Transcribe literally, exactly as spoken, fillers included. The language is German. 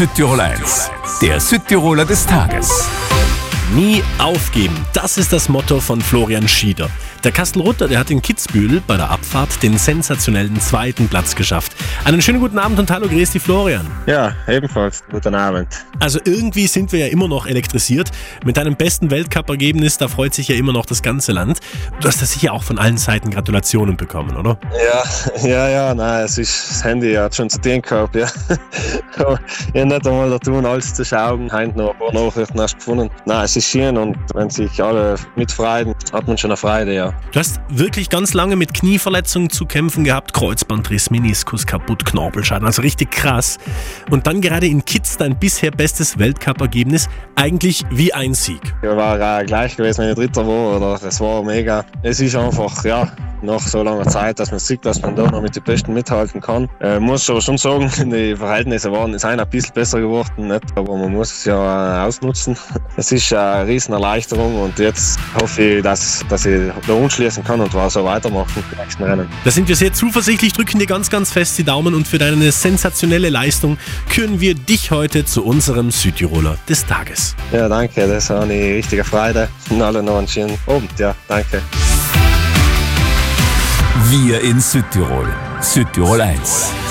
Südtirol eins, der Südtiroler des Tages. Nie aufgeben, das ist das Motto von Florian Schieder. Der Kastelruther, der hat in Kitzbühel bei der Abfahrt den sensationellen zweiten Platz geschafft. Einen schönen guten Abend und hallo, grüß dich Florian. Ja, ebenfalls. Guten Abend. Also irgendwie sind wir ja immer noch elektrisiert. Mit deinem besten Weltcup-Ergebnis, da freut sich ja immer noch das ganze Land. Du hast da sicher auch von allen Seiten Gratulationen bekommen, oder? Ja, ja, ja, nein, es ist, das Handy hat schon zu tun gehabt, ja. Ich habe nicht einmal da tun, alles zu schauen. Heute noch ein paar Nachrichten hast gefunden. Nein, es ist schön und wenn sich alle mitfreuen, hat man schon eine Freude, ja. Du hast wirklich ganz lange mit Knieverletzungen zu kämpfen gehabt, Kreuzbandriss, Meniskus kaputt, Knorpelschaden, also richtig krass. Und dann gerade in Kitz dein bisher bestes Weltcup-Ergebnis, eigentlich wie ein Sieg. Ich war äh, gleich gewesen, wenn ich Dritter war, oder es war mega. Es ist einfach, ja, nach so langer Zeit, dass man sieht, dass man da noch mit den Besten mithalten kann. Äh, muss aber schon sagen, die Verhältnisse waren sind ein bisschen besser geworden, nicht? Aber man muss es ja äh, ausnutzen. Es ist eine riesen Erleichterung und jetzt hoffe ich, dass, dass ich da anschließen kann und so weitermachen im nächsten Rennen. Da sind wir sehr zuversichtlich, drücken dir ganz, ganz fest die Daumen und für deine sensationelle Leistung küren wir dich heute zu unserem Südtiroler des Tages. Ja, danke, das war eine richtige Freude. Und alle noch einen schönen Abend, ja, danke. Wir in Südtirol. Südtirol eins.